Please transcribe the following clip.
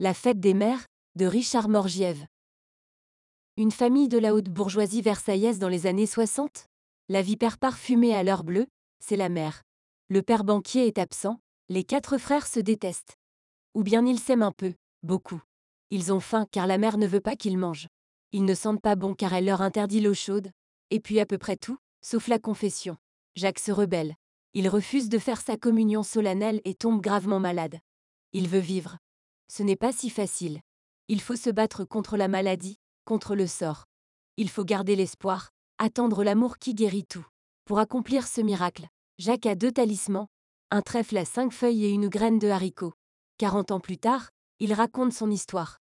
La fête des mères, de Richard Morgieve. Une famille de la haute bourgeoisie versaillaise dans les années 60. La vipère parfumée à l'heure bleue, c'est la mère. Le père banquier est absent, les 4 frères se détestent. Ou bien ils s'aiment un peu, beaucoup. Ils ont faim car la mère ne veut pas qu'ils mangent. Ils ne sentent pas bon car elle leur interdit l'eau chaude. Et puis à peu près tout, sauf la confession. Jacques se rebelle. Il refuse de faire sa communion solennelle et tombe gravement malade. Il veut vivre. Ce n'est pas si facile. Il faut se battre contre la maladie, contre le sort. Il faut garder l'espoir, attendre l'amour qui guérit tout. Pour accomplir ce miracle, Jacques a 2 talismans, un trèfle à 5 feuilles et une graine de haricot. 40 ans plus tard, il raconte son histoire.